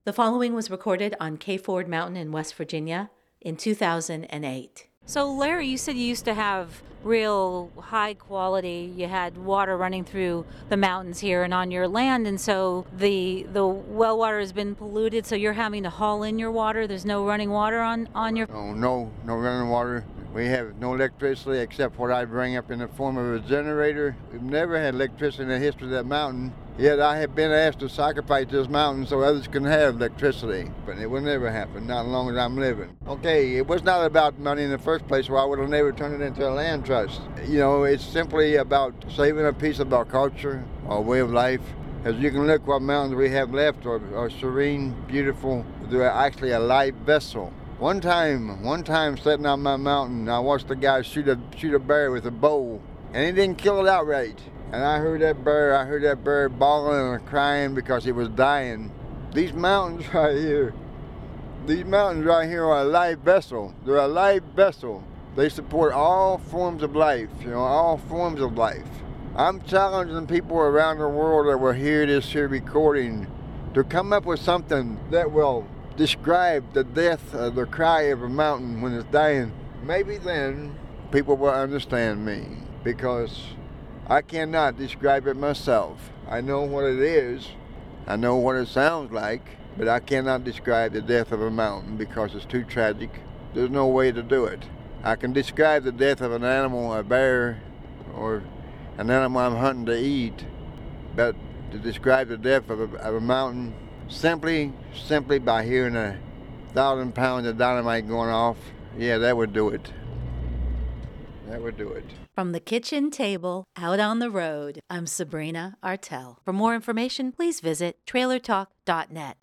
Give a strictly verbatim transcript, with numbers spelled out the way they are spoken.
The following was recorded on K Ford Mountain in West Virginia in two thousand eight. So, Larry, you said you used to have real high quality, you had water running through the mountains here and on your land, and so the the well water has been polluted, so you're having to haul in your water. There's no running water on, on your... Oh, no, no running water. We have no electricity except what I bring up in the form of a generator. We've never had electricity in the history of that mountain, yet I have been asked to sacrifice this mountain so others can have electricity. But it will never happen, not as long as I'm living. Okay, it was not about money in the first place, or I would have never turned it into a land trust. You know, it's simply about saving a piece of our culture, our way of life. As you can look, what mountains we have left are, are serene, beautiful. They're actually a life vessel. One time, one time sitting on my mountain, I watched a guy shoot a shoot a bear with a bow, and he didn't kill it outright. And I heard that bear, I heard that bear bawling and crying because it was dying. These mountains right here, these mountains right here are a life vessel. They're a life vessel. They support all forms of life, you know, all forms of life. I'm challenging people around the world that will hear this here recording to come up with something that will describe the death of the cry of a mountain when it's dying. Maybe then people will understand me, because I cannot describe it myself. I know what it is, I know what it sounds like, but I cannot describe the death of a mountain because it's too tragic. There's no way to do it. I can describe the death of an animal, a bear, or an animal I'm hunting to eat, but to describe the death of a, of a mountain, Simply, simply by hearing a thousand pounds of dynamite going off, yeah, that would do it. That would do it. From the kitchen table out on the road, I'm Sabrina Artel. For more information, please visit trailer talk dot net.